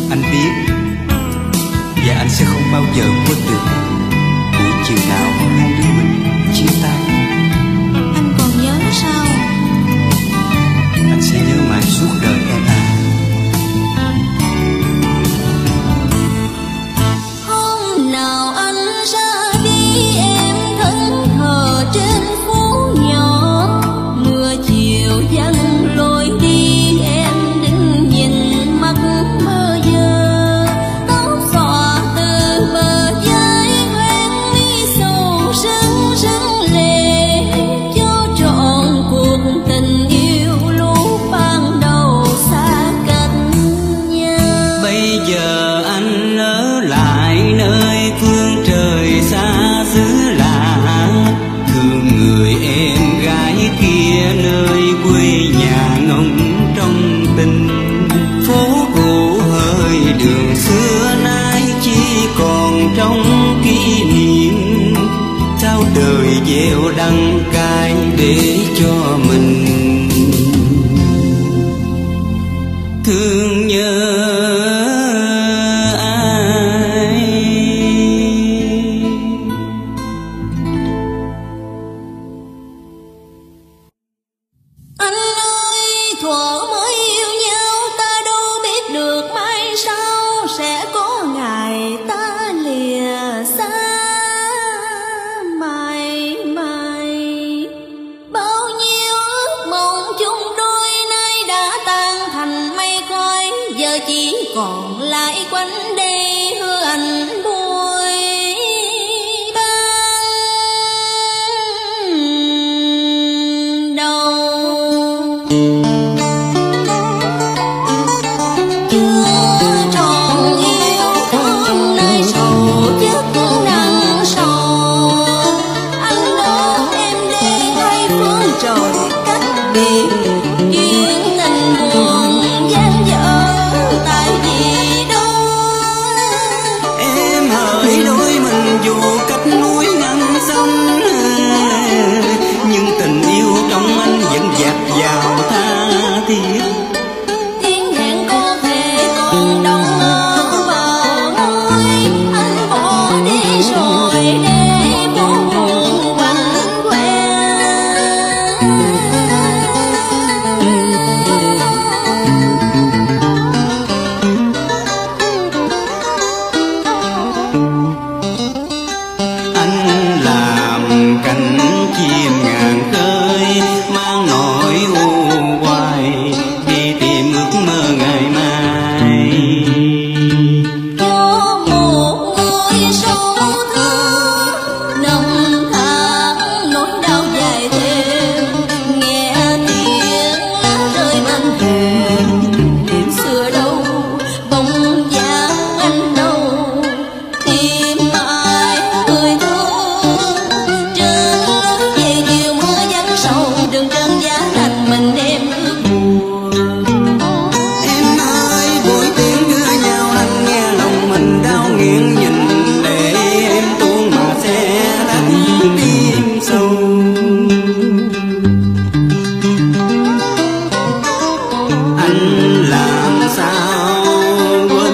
Anh biết và anh sẽ không bao giờ quên được buổi chiều nào hai đứa mình chia tay. Anh còn nhớ sao? Anh sẽ nhớ mãi suốt đời em à. Hôm nào anh ra đi em thẫn thờ trên phố nhỏ, mưa chiều dâng lối đi em đứng nhìn mắt mơ dơ, tóc xõa từ bờ vai hoen mi sầu rưng rưng lệ, cho trọn cuộc tình yêu lúc ban đầu xa cách nhau. Bây giờ anh ở lại nơi phương trời xa xứ lạ, thương người em gái kia nơi quê nhà ngóng trong tình. Phố cũ hơi đường xưa nay chỉ còn trong kỷ niệm, trao đời gieo đắng cay để cho mình thương nhớ ai. Anh ơi, thuở mới yêu nhau ta đâu biết được mai sau sẽ có ngày ta lìa xa mãi mãi. Bao nhiêu ước mộng chung đôi nay đã tan thành mây khói, giờ chỉ còn lại quanh đây hư ảnh buổi ban đầu. Chưa trọn yêu thương nơi sầu chất nặng sầu, anh đỡ em đi hai phương trời cách biệt, duyên tình buồn gian dở tại vì đâu. Em hỡi đôi mình dù cách núi ngăn sông, nhưng tình yêu trong anh vẫn dạt dào tha thiết. Tiếng hẹn có thể còn đong ở bờ môi, anh bỏ đi rồi để phố buồn quạnh quẻ. Anh làm cánh chim ngàn khơi, mang nỗi u hoài đi tìm ước mơ ngày mai. Cho một người sâu thơ nồng thẳm nỗi đau dài thêm, nghe tiếng lá rơi bên thềm đêm xưa đâu bóng dáng anh đâu, tìm mãi người thương trên lối về chiều mưa vắng sầu, đường trơn giá lạnh mình em ước buồn. Em ơi buổi tiếng đưa nhau anh nghe lòng mình đau nghiêng, nhìn để em tuôn mà sẽ đánh tim sâu. Anh làm sao quên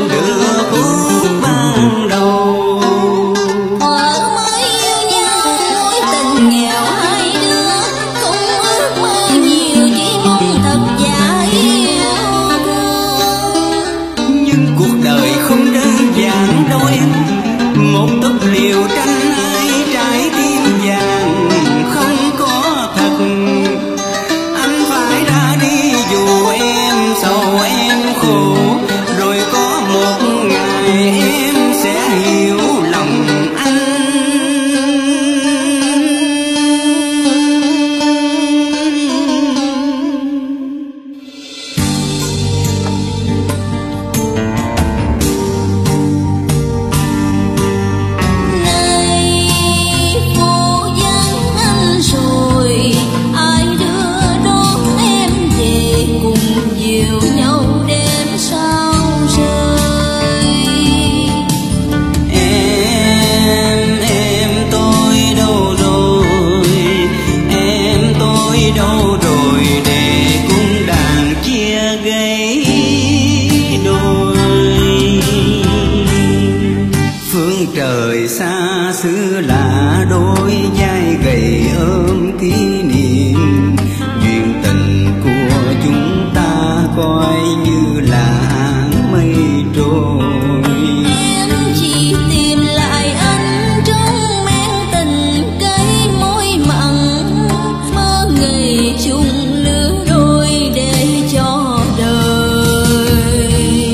trời xa xứ lạ, đôi vai gầy ôm kỷ niệm. Duyên tình của chúng ta coi như là áng mây trôi. Em chỉ tìm lại anh trong men tình cây môi mặn, mơ ngày chung lứa đôi để cho đời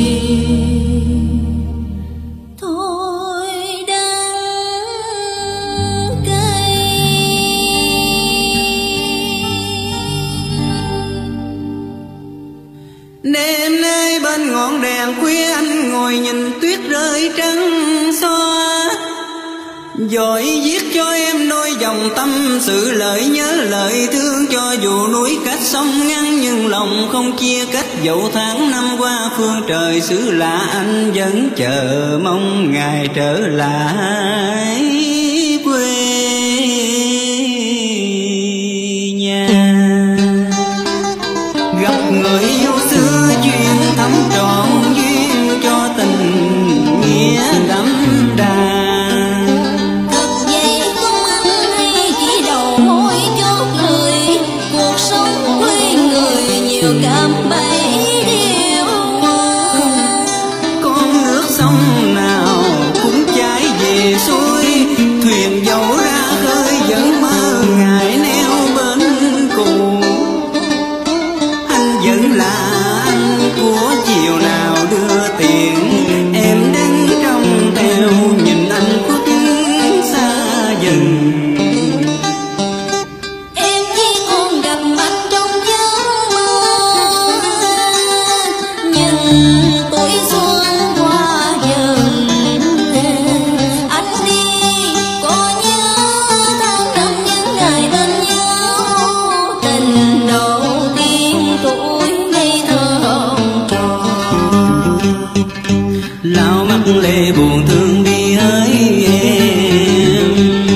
thôi đắng cay. Đêm nay bên ngọn đèn khuya anh ngồi nhìn tuyết rơi trắng xóa, rồi viết cho em đôi dòng tâm sự lời nhớ lời thương. Cho dù núi cách sông ngăn nhưng lòng không chia cách. Dẫu tháng năm qua phương trời xứ lạ, anh vẫn chờ mong ngày trở lại quê nhà. Gặp người yêu xưa duyên thắm trọn duyên, cho tình nghĩa đậm đà. Thật vậy không ăn hay chỉ đầu môi chốt lời, cuộc sống quê người nhiều cảm bẫy điều. Con nước sông nào cũng chảy về xuôi, thuyền dẫu ra khơi vẫn mơ ngày neo bên cũ. Anh vẫn là anh của chiều nào đưa tiền, em đứng trong theo nhìn anh khuất xa dần. Em chỉ còn gặp mặt trong giấc mơ, nhưng tuổi xuân qua dần. Anh đi có nhớ tháng năm những ngày bên nhau, tình đầu tiên tuổi ngây thơ hồng tròn. Lau mắt lệ buồn thương đi hỡi em,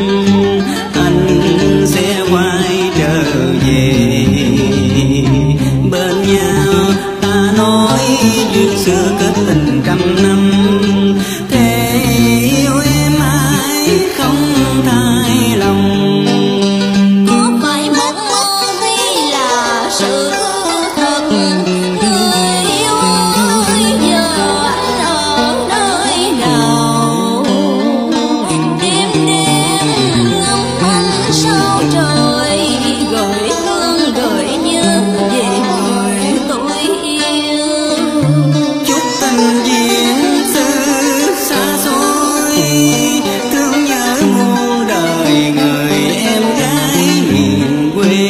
anh sẽ quay trở về bên nhau. Ta nói duyên xưa kết tình trăm năm, thế yêu em ai không thay lòng. Có phải mộng mơ hay là sự thật? Người yêu ơi, giờ anh ở nơi nào? Đêm đêm ngắm ánh sao trời, gợi thương gợi nhớ về người tôi yêu. Chúc tình duyên xưa xa xôi, thương nhớ muôn đời người em gái miền quê.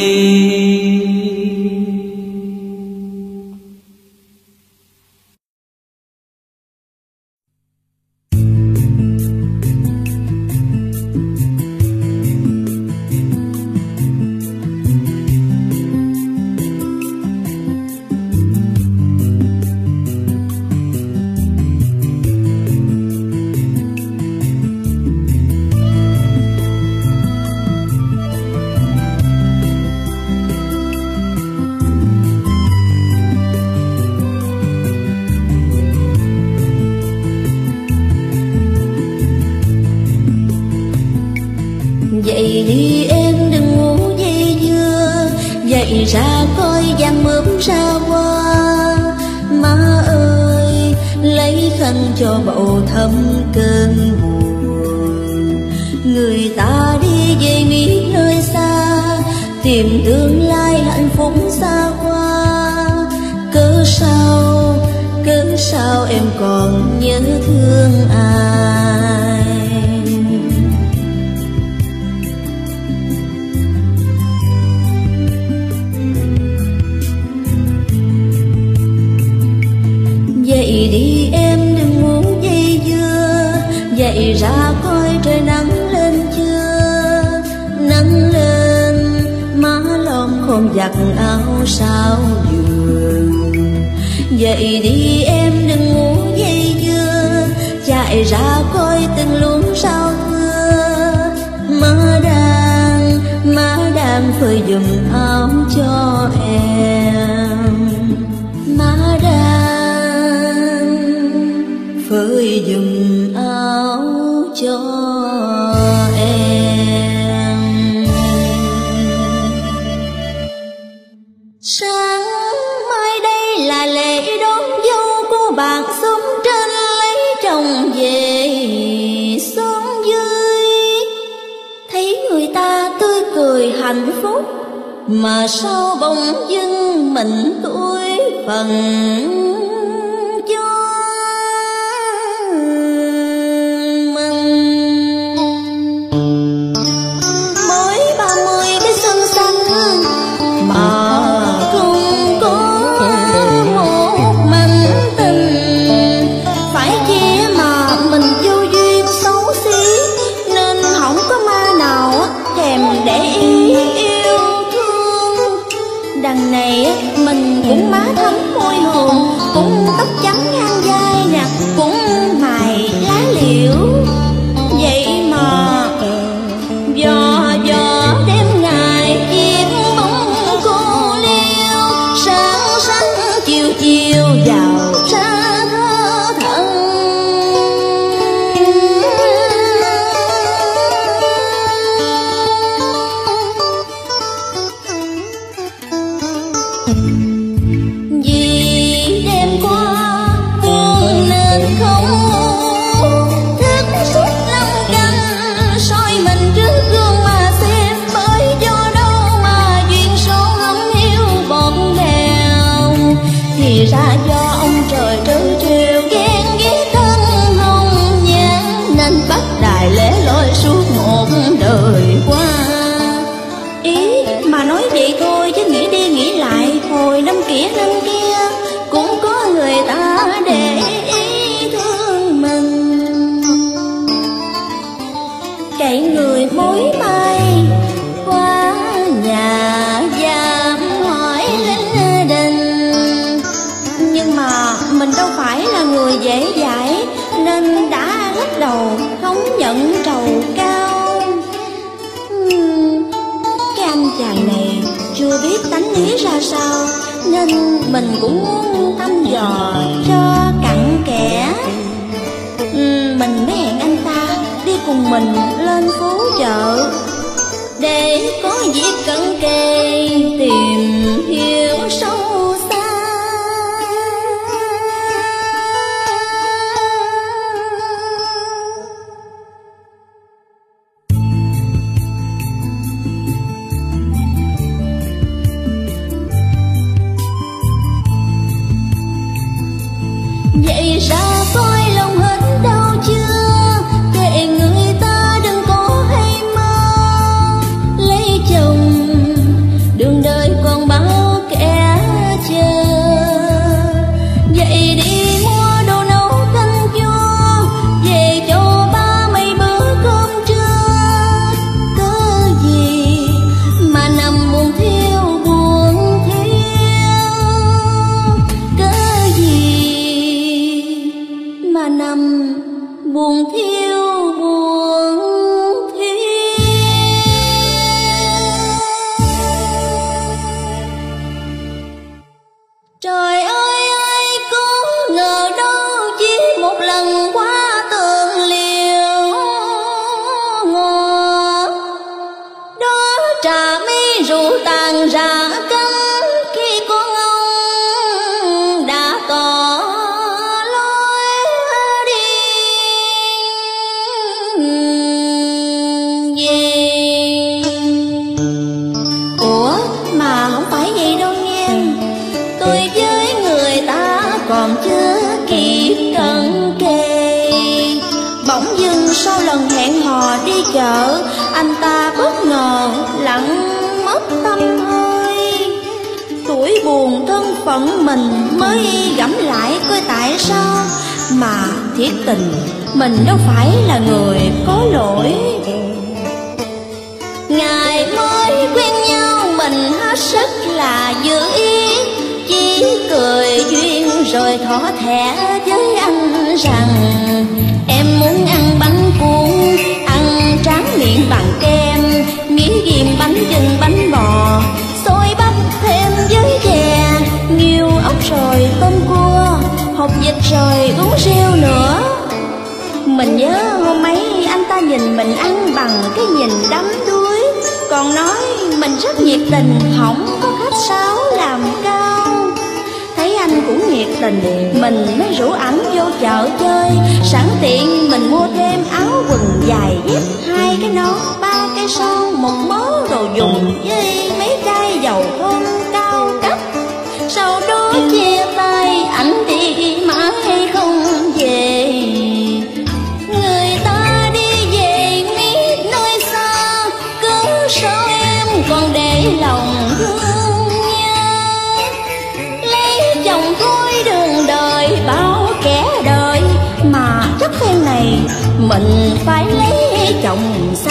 Dậy đi em đừng ngủ dây dưa, dậy ra coi giăng mướp ra qua. Má ơi lấy khăn cho bầu thấm cơn buồn, người ta đi về nghỉ nơi xa, tìm tương lai hạnh phúc xa qua. Cớ sao em còn nhớ thương ai? Dậy đi em đừng ngủ dây dưa, dậy ra coi trời nắng lên chưa. Nắng lên má lon khôn giặt áo sao giường. Dậy đi em đừng ngủ dây dưa, chạy ra coi từng luống sao thưa. Má đang phơi giùm áo cho em. Má đang phơi giùm áo cho sông trên lấy chồng về xóm dưới, thấy người ta tươi cười hạnh phúc, mà sao bỗng dưng mình tuổi phần cho mình. Mới 30 cái xuân xanh mà không có một mảnh tình, phải chia mà mình vô duyên xấu xí, nên không có ma nào thèm để ý yêu thương. Đằng này mình cũng má thắm môi hồng, cũng tóc trắng ngang vai nè, cũng mày lá liễu. Vậy mà dò đêm ngày chiếc bóng cô liêu, sáng sáng chiều chiều vào ra thơ thận. Vì đêm qua buồn nên không ngủ, thức suốt 5 canh soi mình trước gương mà xem, bởi do đâu mà duyên số ngấm hiu bọt nghèo. Thì ra do ông trời trớ trêu ghen ghét thân hồng nhan, nên bắt đài lẻ loi suốt một đời qua. Ý mà nói vậy thôi chứ nghĩ đi nghĩ lại, hồi năm kia năm kia cũng có người ta để ý thương mình. Cậy người mối mai qua nhà giam hỏi linh đình, nhưng mà mình đâu phải là người dễ dãi, nên đã lắc đầu không nhận trầu cao. Cái anh chàng này chưa biết tánh ý ra sao, nên mình cũng muốn thăm dò cho cặn kẽ. Mình mới hẹn anh ta đi cùng mình lên phố chợ, để có dịp cận kề tìm hiểu sâu xa. Vậy ra coi lòng hết đau chưa, kệ người ta đừng có hay mơ. Lấy chồng đường đời còn bao kẻ chờ, vậy đi mua đồ nấu canh chua, về cho ba mấy bữa cơm trưa. Cớ gì mà nằm buồn thiêu buồn thiêu, cớ gì mà nằm buồn thiêu buồn thiêu. Trời ơi ai có ngờ đâu chỉ một lần qua tường liều ngọt, đó trà mi rượu tàn rã canh, khi con ông đã có còn chưa kịp cận kề. Bỗng dưng sau lần hẹn hò đi chợ, anh ta bất ngờ lặng mất tâm hơi. Tuổi buồn thân phận mình mới gẫm lại coi tại sao mà thiệt tình mình đâu phải là người có lỗi. Ngày mới quen nhau mình hết sức là dự ý, chỉ cười duyên rồi thỏ thẻ với anh rằng em muốn ăn bánh cuốn, ăn tráng miệng bằng kem, miếng ghim bánh chưng bánh bò, xôi bắp thêm với chè, nghêu ốc rồi tôm cua, hột vịt rồi uống rượu nữa. Mình nhớ hôm ấy anh ta nhìn mình ăn bằng cái nhìn đắm đuối, còn nói mình rất nhiệt tình, không có khách sáo làm cao. Thấy anh anh cũng nhiệt tình, mình mới rủ ảnh vô chợ chơi. Sẵn tiện mình mua thêm áo quần dài dép, 2 cái nón, 3 cái son, một mớ đồ dùng với mấy chai dầu thơm cao cấp. Sau đó chia tay, ảnh đi mãi không về. Người ta đi về miết nơi xa, cớ sao em còn để lòng thương nhau. Lấy chồng thôi đường đời bao kẻ đời, mà chắc phen này mình phải lấy chồng xa.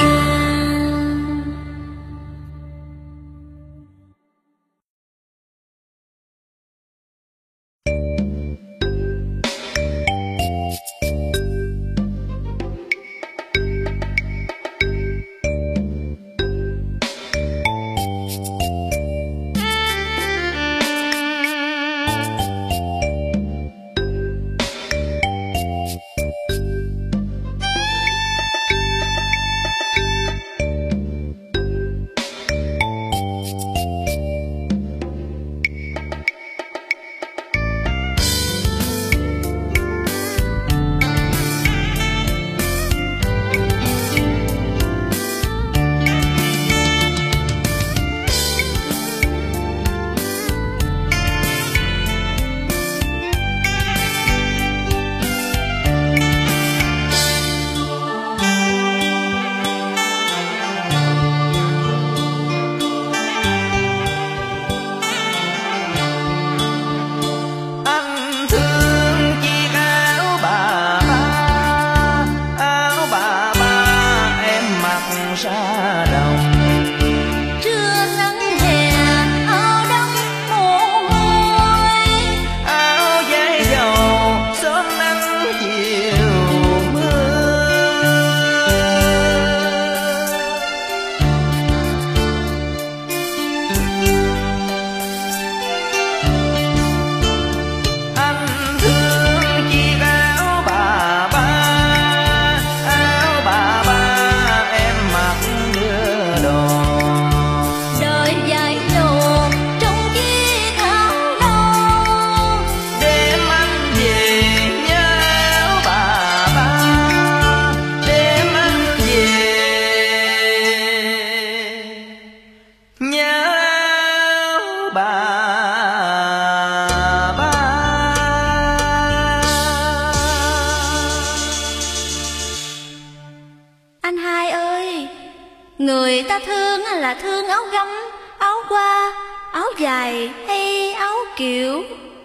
Người ta thương là thương áo gấm, áo qua, áo dài hay áo kiểu.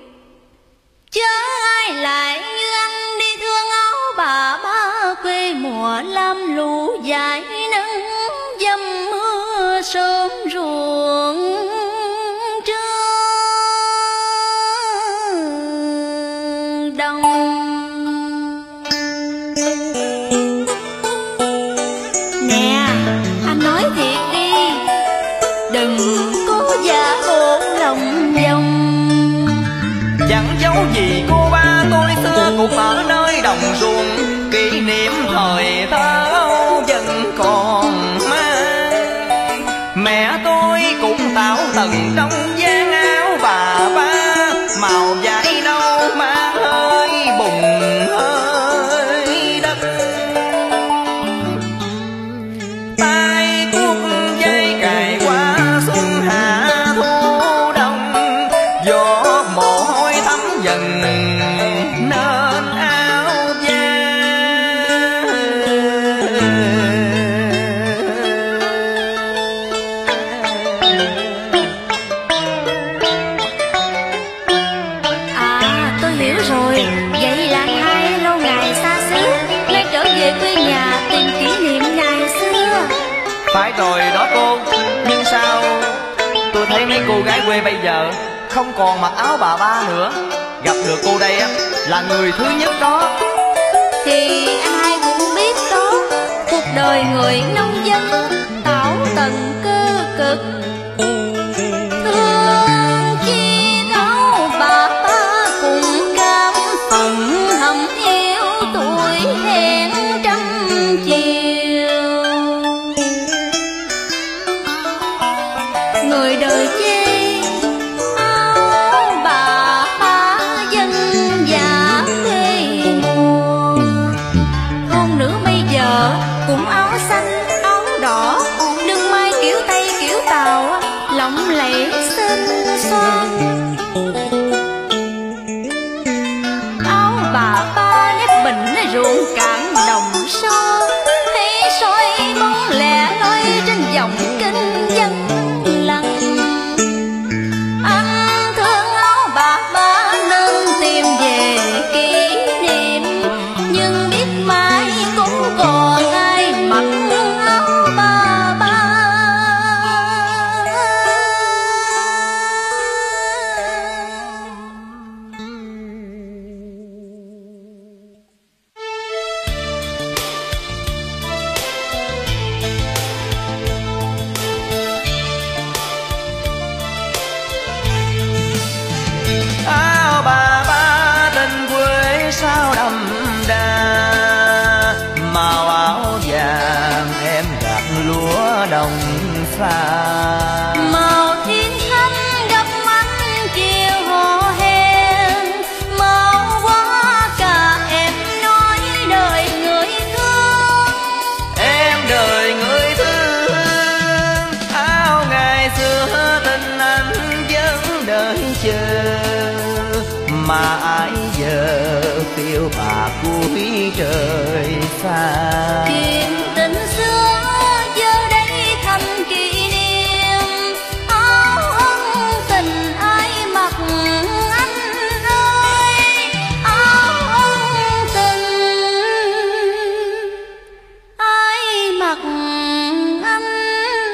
Chớ ai lại như anh đi thương áo bà ba quê mùa lam lũ dài nắng dầm mưa sớm ruộng trơn đông. Nè, anh nói thiệt đi, đừng có giả bộ lòng vòng. Chẳng giấu gì cô ba tôi xưa cũng ở nơi đồng ruộng, kỷ niệm thời thơ vẫn còn mang. Mẹ tôi cũng tạo tầng trong dáng áo bà ba, màu vải nâu mang hơi bùn hơi đất. Tay cuốc dây cài qua xuân hạ thu đông, gió mồ hôi thấm dần nên áo da. À, tôi hiểu rồi, vậy là anh hai lâu ngày xa xứ, nay trở về quê nhà tìm kỷ niệm ngày xưa. Phải rồi đó cô, nhưng sao tôi thấy mấy cô gái quê bây giờ không còn mặc áo bà ba nữa. Gặp được cô đây á là người thứ nhất đó. Thì anh hai cũng biết đó, cuộc đời người nông dân tảo tần cơ cực. Thương chi thấu bà ba cùng cam phần hầm yêu tuổi hẹn trăm chiều. Người đời chê áo bà ba ruộng cạn đồng sâu, thấy soi bóng lẻ loi trên dòng kênh dân lặng. Anh thương áo bà nên tìm về kỷ niệm, nhưng biết mai cũng còn ai mặc áo bà. Áo bà tình quê sao đậm đà, màu áo vàng em gặt lúa đồng xa. Màu thiên thanh gặp ánh chiều hò hẹn, màu hoa cà em nói đời người thương. Em đời người thương, áo ngày xưa tình anh vẫn đợi chờ, mà ai giờ phiêu bạc cuối trời xa. Chuyện tình xưa giờ đây thành kỷ niệm, áo ân tình ai mặc anh ơi, áo ân tình ai mặc anh ơi.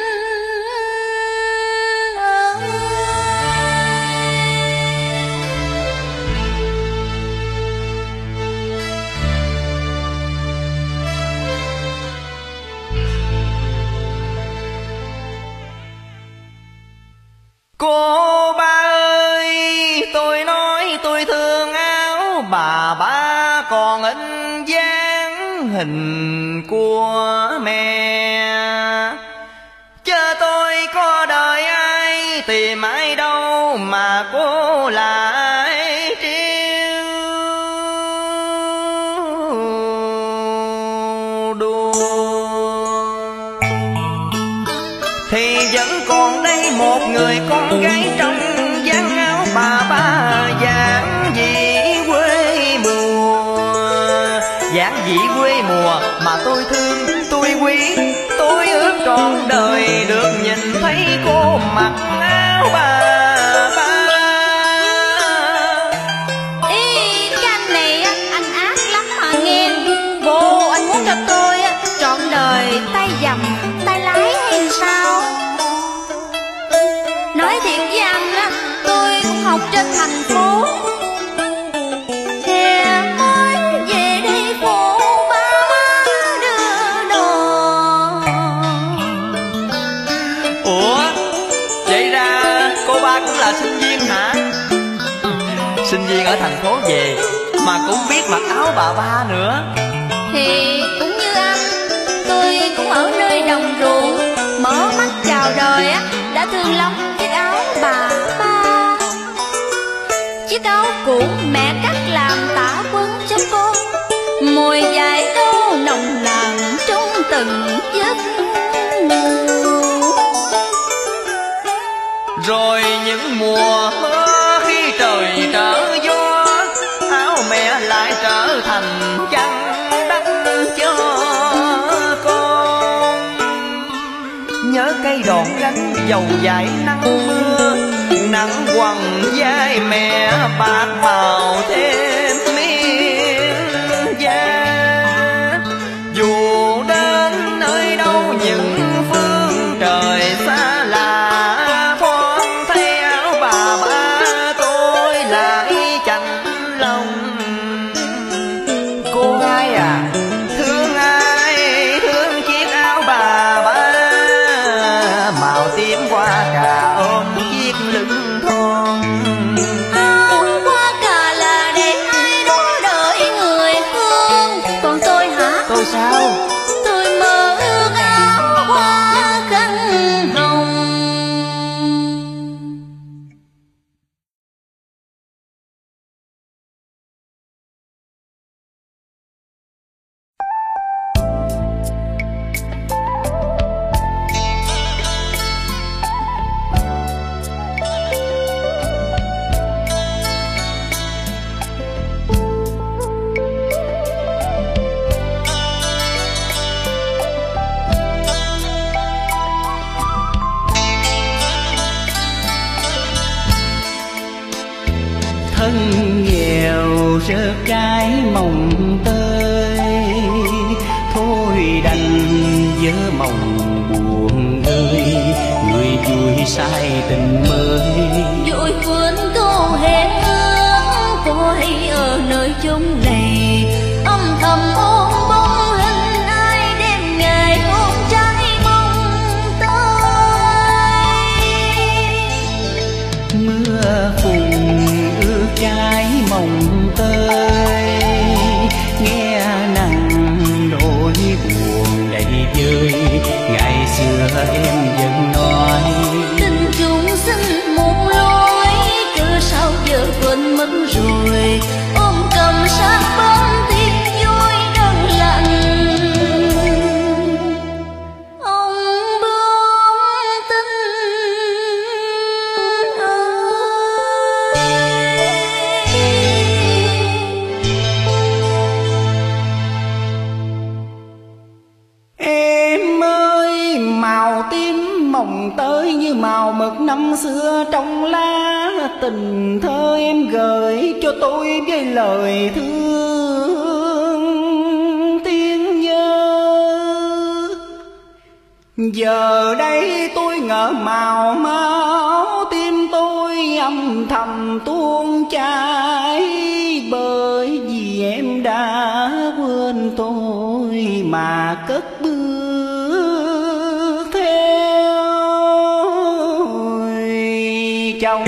Cô ba ơi, tôi nói tôi thương áo bà còn in dáng hình của mẹ. Chớ tôi có đời ai tìm ai đâu mà cô lại trêu đùa. Thì vẫn còn đây một người con gái trong dáng áo bà dáng dị quê mùa, dáng dị quê mùa mà tôi thương, tôi quý, tôi ước trọn đời được nhìn thấy cô mặc áo bà. Ý cái anh này anh ác lắm mà nghe. Bộ anh muốn cho tôi trọn đời tay dầm tay lái hay sao? Nói thiệt với anh tôi cũng học trên thành phố, hè mới về đây phụ ba đưa đồ. Ủa, vậy ra cô ba cũng là sinh viên hả? Sinh viên ở thành phố về mà cũng biết mặc áo bà ba nữa. Thì cũng như anh, tôi cũng ở nơi đồng ruộng, mở mắt chào đời đã thương lắm chiếc áo bà ba. Chiếc áo cũ mẹ cắt làm tả quấn cho con, mùi dài đâu nồng nàn trong từng giấc ngủ. Rồi những mùa mưa khi trời trở gió, áo mẹ lại trở thành chăn đắp cho con. Nhớ cây đòn gánh dầu dãi nắng mưa, nắng quằn vai mẹ bạc màu thêm miên da. Dù đến nơi đâu những phương trời xa lạ, thoáng thấy áo bà ba tôi lại chạnh lòng. Cô gái à, thương ai thương chiếc áo bà ba, màu tím hoa cà ôm chiếc lưng thon. Áo hoa cà là đẹp sai tình mới. vội quên câu hẹn ước cô hay ở nơi chốn này, âm thầm ôm bóng hình ai đêm ngày ôm trái mong tới. Mưa phùn ướt trái mộng tới, nghe nắng nỗi buồn đầy vơi. Ngày xưa em vẫn nói tình chúng sinh một lối, cứ sao giờ quên mất rồi. Ôm cầm sát bóng tim vui đơn lạnh, ông bướm tình em ơi. Màu tím mộng tới như màu mực năm xưa trong lá, tình thơ em gửi cho tôi với lời thương tiếng nhớ. Giờ đây tôi ngỡ màu máu, tim tôi âm thầm tuôn chảy, bởi vì em đã quên tôi mà cất bước theo chồng.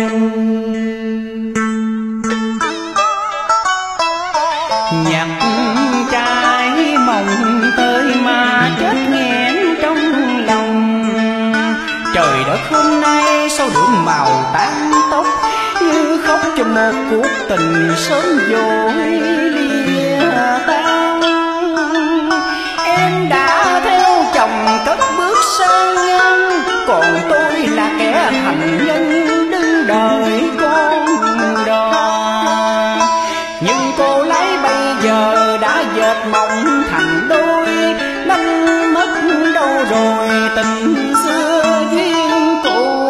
Nhặt trái mộng tới mà chết nghẹn trong lòng. Trời đất hôm nay sao đượm màu tán tóc, như khóc cho một cuộc tình sớm vội lìa tan. Em đã theo chồng cất bước sang nhân, còn tôi là kẻ thành nhân đứng đợi con đò. Nhưng cô lấy bây giờ đã dệt mộng thành đôi, đánh mất đâu rồi tình xưa duyên cũ.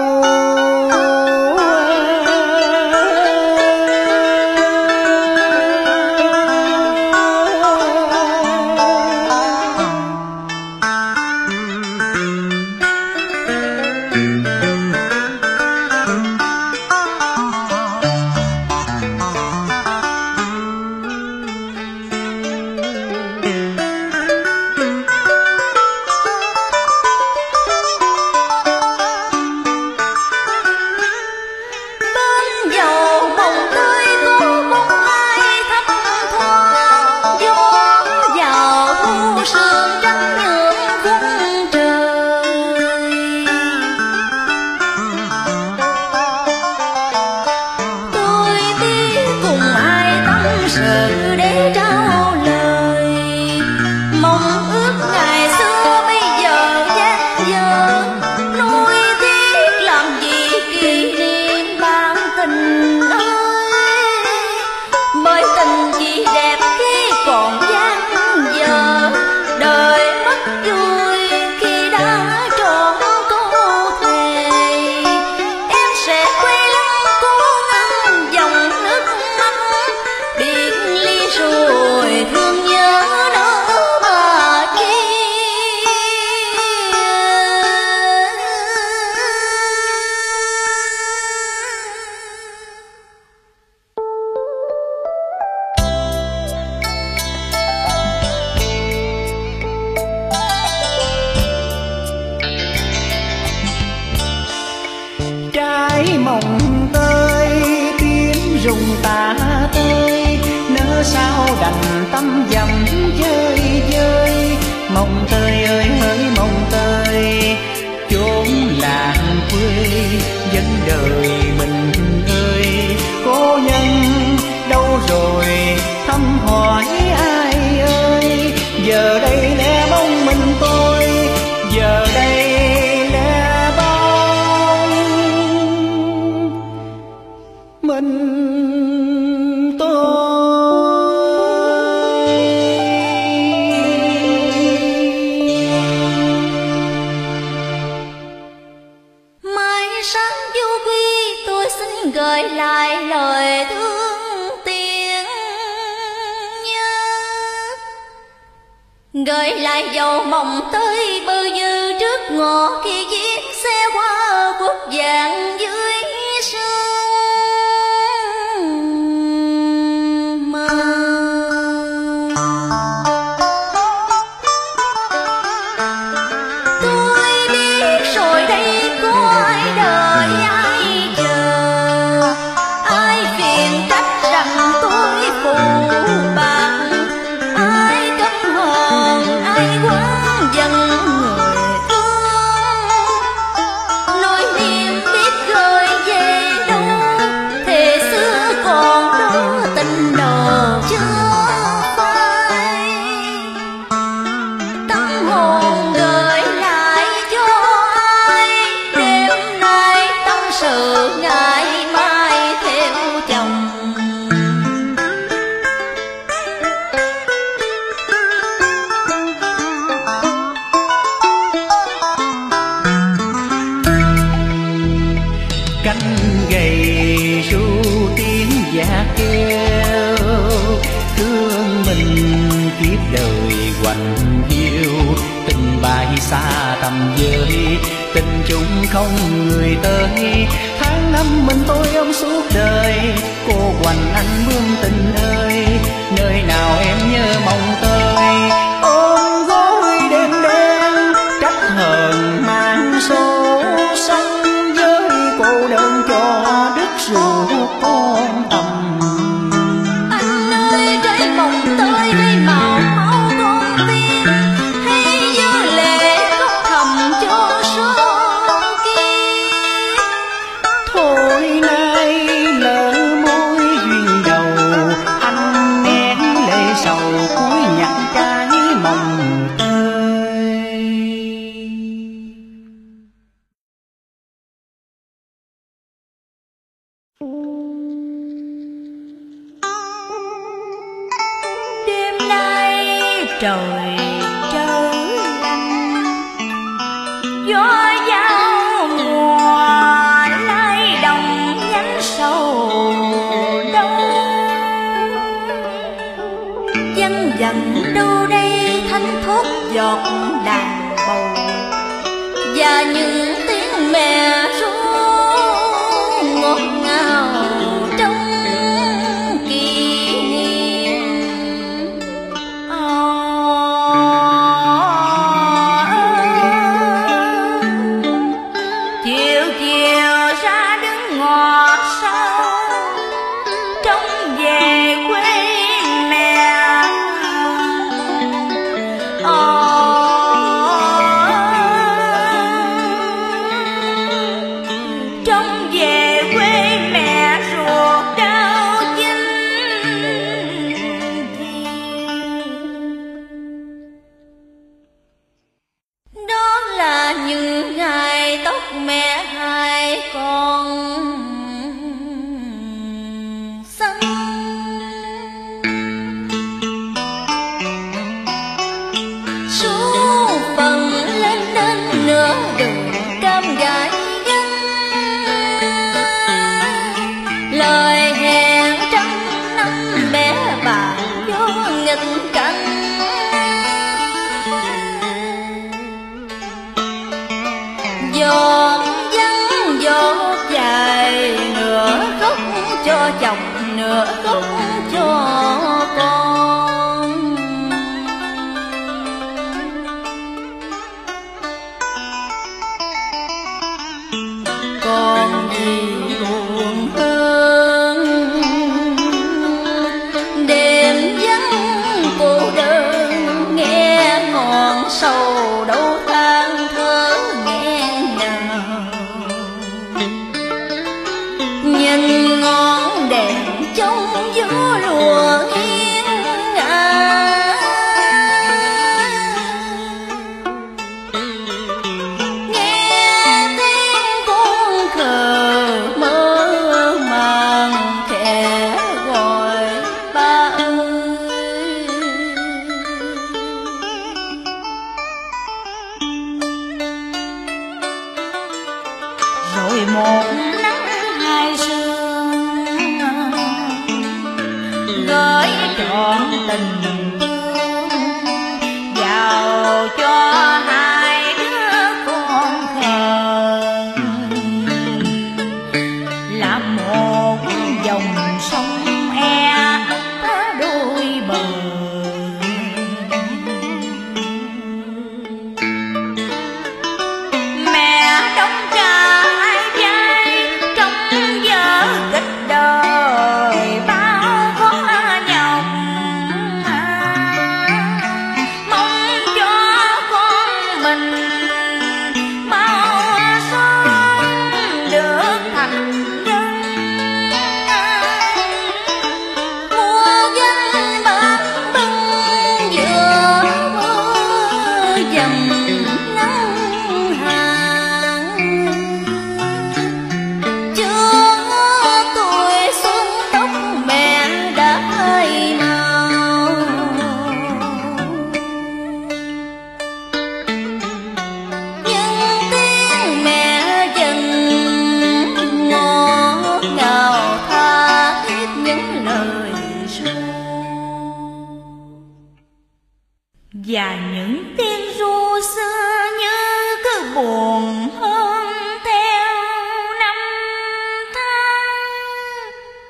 Mộng tới tiếng rung ta tới, nỡ sao đành tâm dầm chơi chơi. Mộng tới ơi hỡi mộng tới, chốn làng quê vẫn đời mình ơi. Cố nhân đâu rồi thăm hỏi ai ơi, giờ đây lẻ bóng mình tôi, giờ đây mình tôi. Mai sáng du quy tôi xin gửi lại lời thương tiếng nhớ, gửi lại dòng mộng tới bơ vơ trước ngõ khi chiếc xe qua quốc mình kiếp đời quạnh hiu, tình bay xa tầm giới, tình chung không người tới. Tháng năm mình tôi ôm suốt đời, cô quạnh anh bướm tình ơi, nơi nào em nhớ mong tới. Ôm gối đêm đen trách hờn mang số sông, với cô đơn cho đứt ruột con tầm. Anh ơi trái mộng tới hay màu máu con tim, hay gió lệ khóc thầm cho số kia. Thôi nay lỡ môi duyên đầu, anh nén lệ sầu cuối nhặt trái mộng tơi. Đêm nay trời trở lạnh, gió giao mùa lay đồng nhánh sầu đông. Văng vẳng đâu đây thanh thốt giọt đàn bầu, và những tiếng mẹ ru ngọt ngào trong kỷ niệm. Chiều chiều ra đứng ngọt sâu, trông về quê mẹ. Trông về quê mẹ ruột đau chinh gì. Đó là những ngày tóc mẹ hai con xanh. Số phận lên đến nửa đường cam gai gắt, lời hẹn trăm năm bé bàng gió nghịch cảnh. Giọt vắng giọt dài, nửa khóc cho chồng nửa khóc cho con. Còn gì buồn hơn đêm vắng cô đơn, nghe ngọn sầu đâu than thở nghẹn ngào. Nhìn ngọn đèn trong gió và những tiếng ru xưa như cứ buồn hơn theo năm tháng,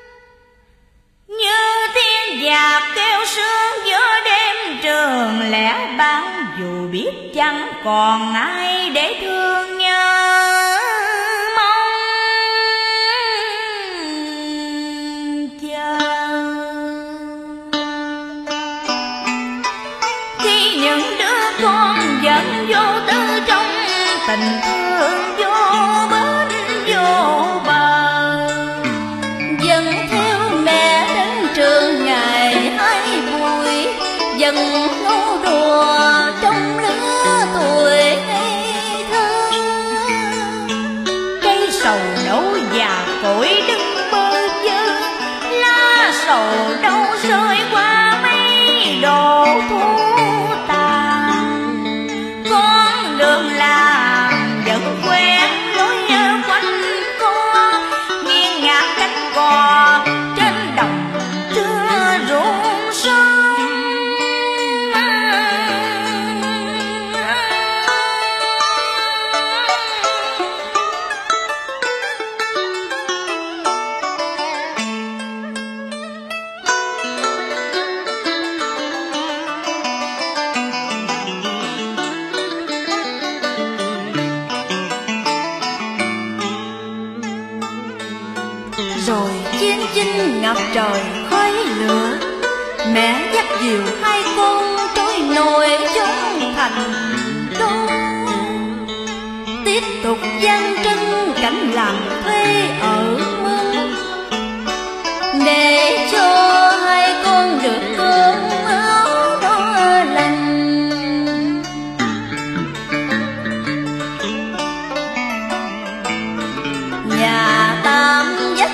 như tiếng giặc kêu sương giữa đêm trường lẻ báng, dù biết chẳng còn ai để thương nhớ. Vẫn vô tư trong tình thương vô bến vô bờ, dần theo mẹ đến trường ngày hai buổi, dần nô đùa trong lứa tuổi ngây thơ. Cây sầu nấu già cội đứng bơ vơ, lá sầu đâu rơi qua mấy đồ thu. Đường làng vẫn quen lối quanh co, nghiêng ngả cánh cò trên đồng trưa ruộng sớm. Rồi chiến chinh ngập trời khói lửa, mẹ dắt dìu hai con trôi nổi chốn thành đô, tiếp tục gian trân cảnh làm thuê ở mương, để cho hai con được cơm áo đó lành. Nhà tam dắt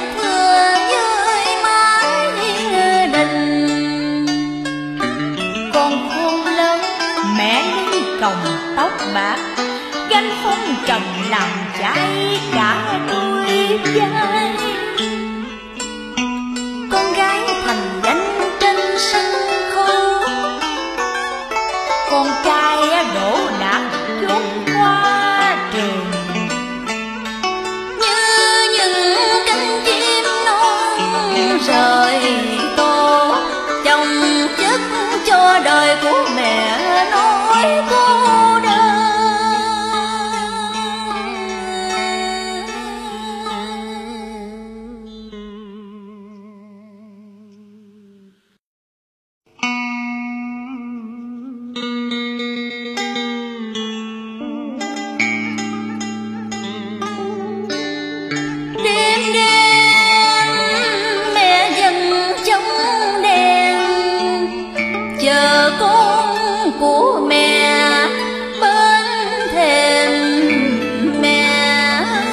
còng tóc bạc, gánh phong trần làm cháy cả đôi vai. Con gái thành danh trên sân khấu, con trai đổ đạp chốn qua trường. Như những cánh chim non rời tô, chồng chất cho đời của mẹ nói cô đơn. Đêm đêm mẹ dần trong đèn, chờ con của mẹ bên thềm. Mẹ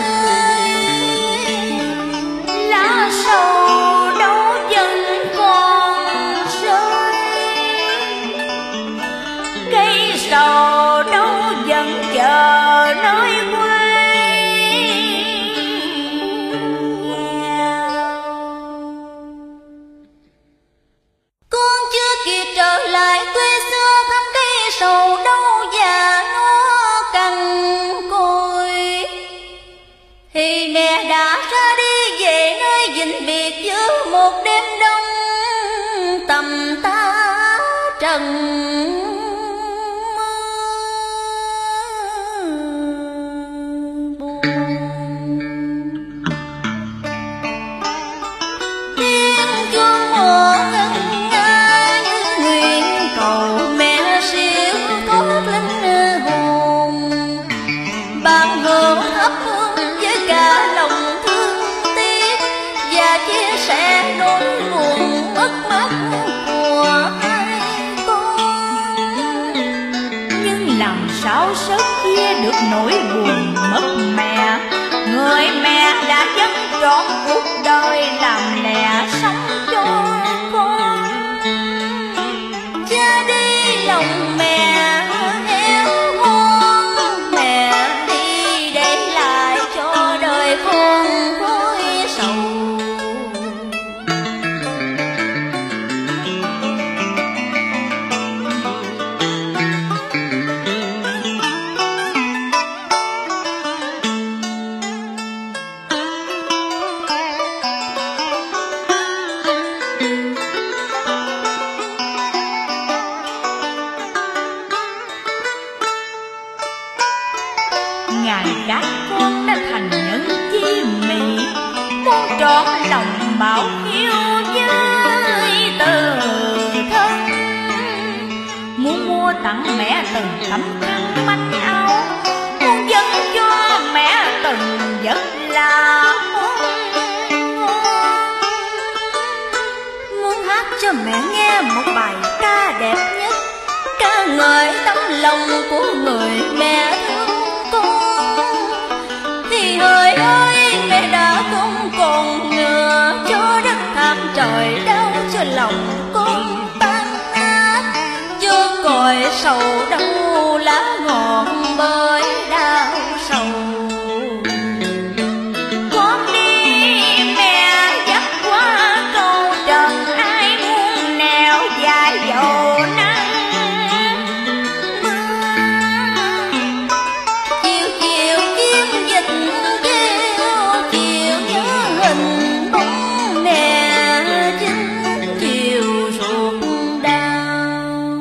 ơi, lá sầu đâu vẫn còn rơi, cây sầu đâu vẫn chờ nơi quê nghèo. Con chưa kịp trở lại quê xưa thăm cây sầu đâu già nó cằn cỗi, thì mẹ đã ra đi về nơi vĩnh biệt giữa một đêm đông tầm ta trần. Sao sớm kia được nỗi buồn mất mẹ, người mẹ đã dâng trọn cuộc đời làm mẹ sống cho con. Cha đi lòng mẹ héo hon, mẹ đi để lại cho đời con khối sầu. ngài các con đã thành nhân chi mỹ, muốn trọn lòng báo hiếu với từ thân, muốn mua tặng mẹ từng tấm khăn manh áo, muốn dâng cho mẹ từng giấc là muốn hát cho mẹ nghe một bài ca đẹp nhất, ca ngợi tấm lòng của người mẹ thương con. Thì hỡi ơi mẹ đã không còn nữa, cho đất thảm trời đau cho lòng con tan nát, cho cội sầu đau lá ngọn bởi đau sầu. Con đi mẹ dắt qua cầu trần, ai muốn nẻo dài dầu nắng mưa. Chiều chiều kiếm dịch kêu, chiều nhớ hình bóng mẹ chính chiều ruột đau.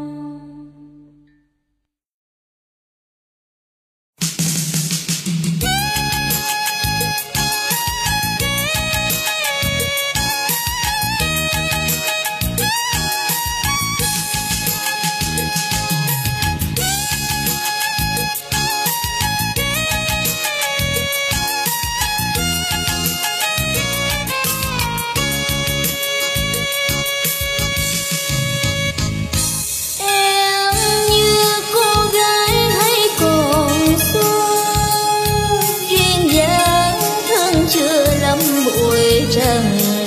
Em như cô gái hay còn xuân, duyên dáng thương chưa lắm bụi trần.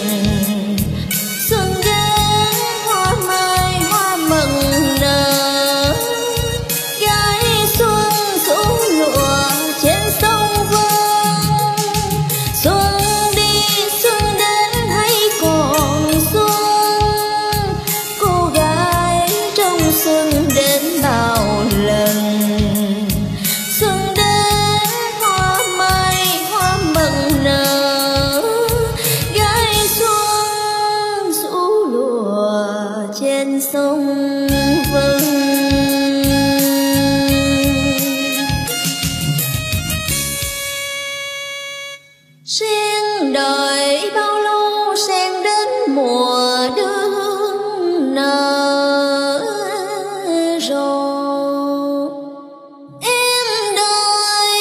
Xuân đến hoa mai hoa mận nở, gái xuân rủ lụa trên sông Vân. Xuân đi xuân đến hay còn xuân, cô gái trong xuân đến bao lần. Xuân đến hoa mai hoa mận nở, gái xuân rủ lụa trên sông Vân. Sen đợi bao lâu sen đến mùa đưa hương nở rồi. Em đợi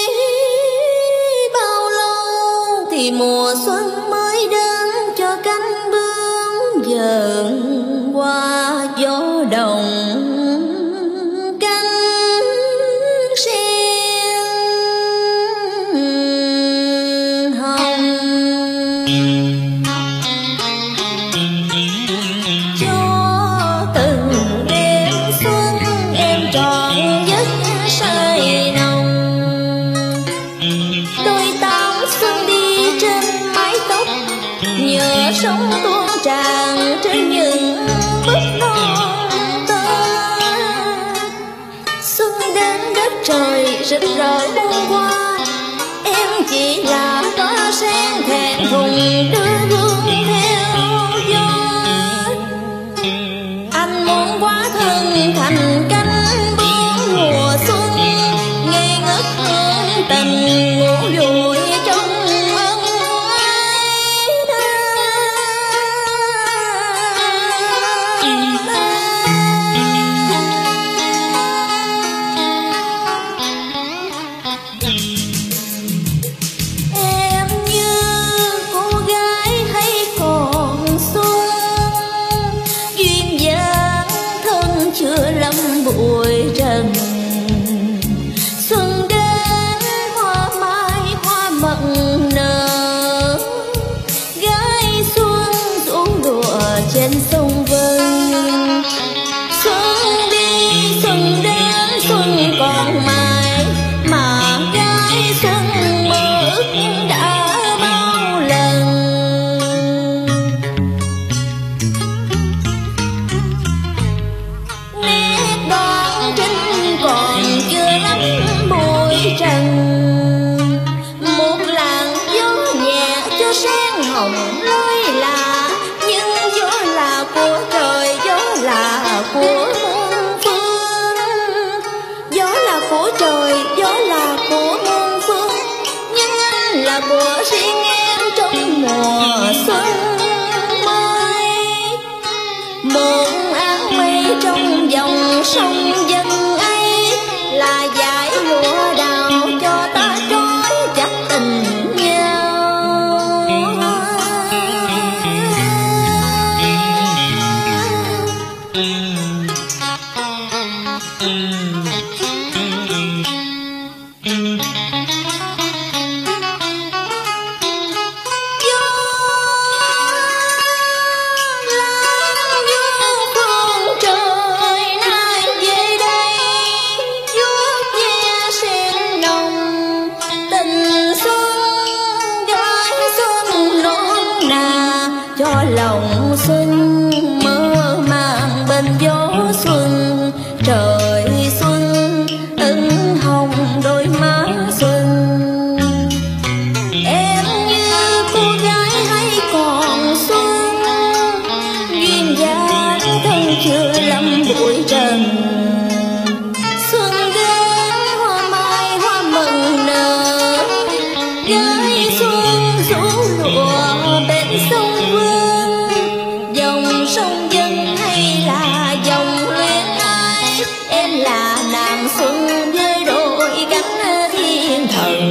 bao lâu thì mùa xuân mới đến, cho cánh bướm dần qua gió đồng cánh sen hồng. Cho từng đêm xuân em trọn giấc say nồng, đôi tám xuân đi trên mái tóc, nhờ sóng tuôn tràn trên những bức non tơ. Xuân đến đất trời rực rỡ muôn hoa, em chỉ là đóa sen thẹn thùng đưa hương theo gió. Anh muốn hóa thân thành cánh bướm mùa xuân, ngây ngất hương tình ngủ vùi trong ân ái em như cô gái hay còn xuân, duyên dáng thân chưa lắm bụi trần. Xuân đến hoa mai hoa mận nở, gái xuân rủ lụa trên sông Vân. Xuân đi xuân đến xuân còn mãi, mà gái xuân mơ ước đã bao lần. Nét đón trinh còn chưa lắm bụi trần, một làn gió nhẹ cho sen hồng lối là, nhưng gió là của trời, gió là của muôn phương. Gió là của trời, gió là của xuân mới. Một áng mây trong dòng sông dân ấy là giải lụa đào cho ta trói chặt tình nhau. Lòng xuân mơ màng bên gió xuân, trời xuân ửng hồng đôi má xuân. Em như cô gái hay còn xuân, duyên dáng thân chưa lâm bụi trần. Xuân đến hoa mai hoa mừng nở, gái xuân rủ lụa bên sông Vương. Dòng sông dân hay là dòng luyến ái, em là nàng xuân với đôi cánh thiên thần.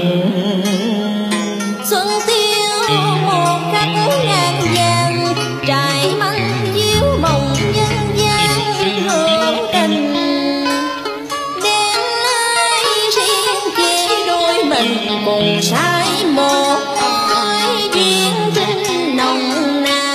Xuân tiêu một khắc ngàn vàng, trải manh chiếu mộng nhân gian hữu tình. Đến nay riêng chỉ đôi mình cùng sai một mối duyên trinh nồng nàn.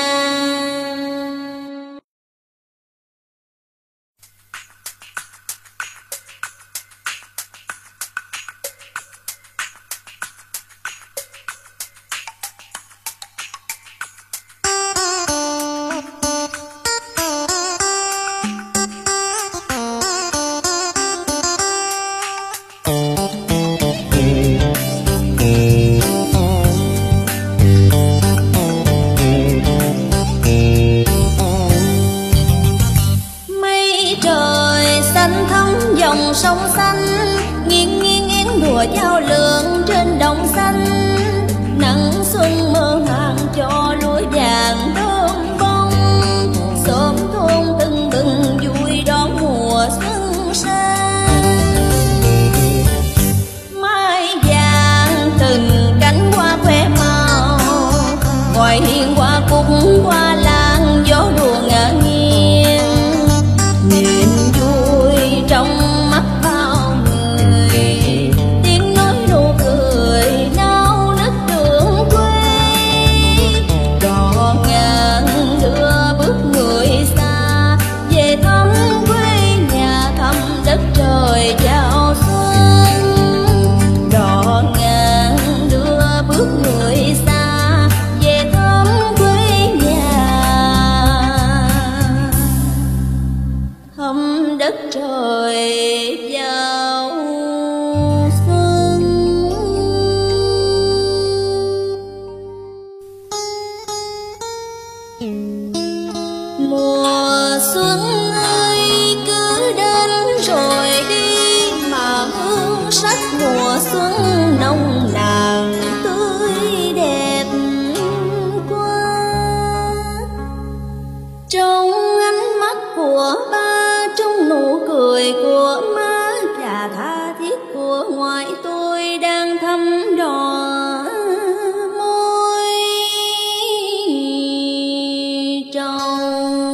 Dòng sông xanh nghiêng nghiêng nghiêng đùa giao lượng trên đồng xanh. Nắng xuân mơ màng cho lúa vàng đơm bông, xóm thôn tưng bừng vui đón mùa xuân sang. Mai vàng từng cánh hoa khoe màu, ngoài hiên hoa cúc hoa lan gió đùa ngả nghiêng. Niềm vui trong mắt bao người, tiếng nói nụ cười nao nức đường quê. Đò ngang đưa bước người xa về thăm quê nhà, thăm đất trời chào xuân. Đò ngang đưa bước người xa về thăm quê nhà, thăm đất trời vào xuân. Mùa xuân ơi cứ đến rồi đi, mà hương sắc mùa xuân nồng nàn tươi đẹp quá. Trong ánh mắt của ba, trong nụ cười của má và tha thiết của ngoại, tôi đang thăm đò môi trong.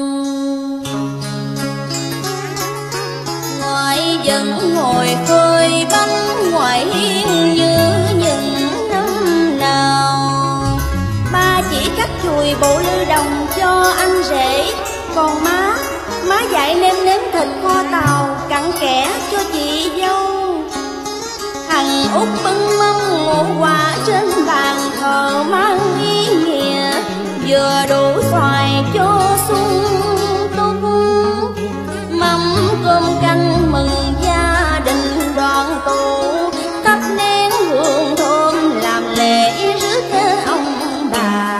Ngoại vẫn ngồi phơi bánh ngoài hiên như những năm nào. Ba chỉ cắt chùi bộ lư đồng cho anh rể, còn má dạy nêm thịt kho tàu cặn kẽ cho chị dâu. Thằng út bưng mâm ngũ quả trên bàn thờ mang ý nghĩa, vừa đủ xoài cho sung túc. Mâm cơm canh mừng gia đình đoàn tụ, thắp nén hương thơm làm lễ rước ông bà.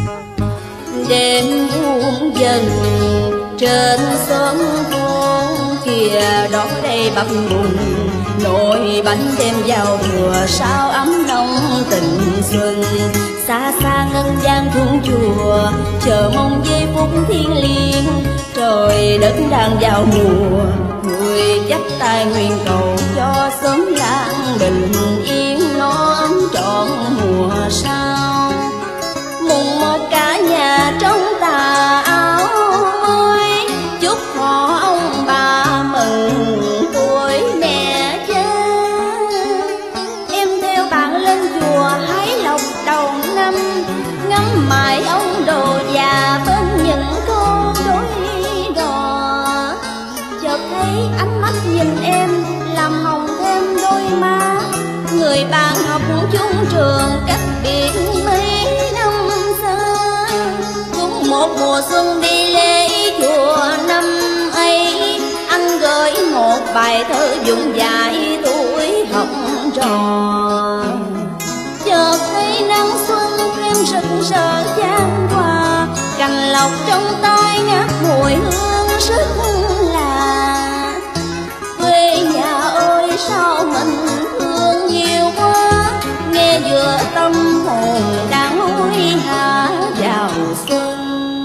Đêm buông dần trên xóm thôn, khuya đó đây bắp bùn, nồi bánh đem vào thừa sao ấm nồng tình xuân. Xa xa ngân gian thung chùa, chờ mong giây phút thiêng liêng. Trời đất đang vào mùa, người chắp tay nguyện cầu cho sớm lan bình yên nó ấm trọn mùa sau. Mùng một cả nhà trong tà áo mới, chúc họ ông bà mừng tuổi mẹ cha. Em theo bạn lên chùa hái lộc đầu năm, ngắm mãi ông đồ già bên những con đôi đò. Chợt thấy ánh mắt nhìn em làm hồng thêm đôi má, người bạn học chung trường cách biệt mấy năm xa. Cũng một mùa xuân đi lễ chùa năm ấy, anh gửi một bài thơ dụng dại tuổi học trò. Chợt thấy nắng xuân thêm rực rỡ chan hòa, cành lộc trong tay ngát mùi hương rất lạ. Quê nhà ơi sao mình thương nhiều quá, nghe vừa tâm hồn đang hối hả vào xuân.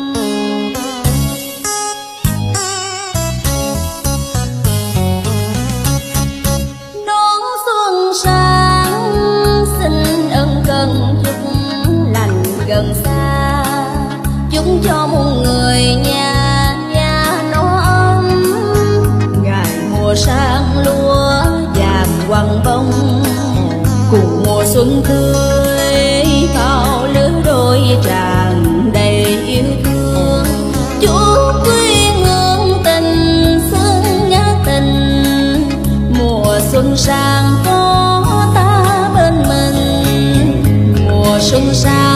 Đón xuân sang xin ân cần chúc lành gần xa, chúc cho muôn người nhà nhà nó ấm. Ngày mùa sang lúa vàng quăng bông, cùng mùa xuân tươi bao lứa đôi tràn đầy yêu thương. Chúc quê hương tình xuân nhớ tình, mùa xuân sang có ta bên mình. Mùa xuân sang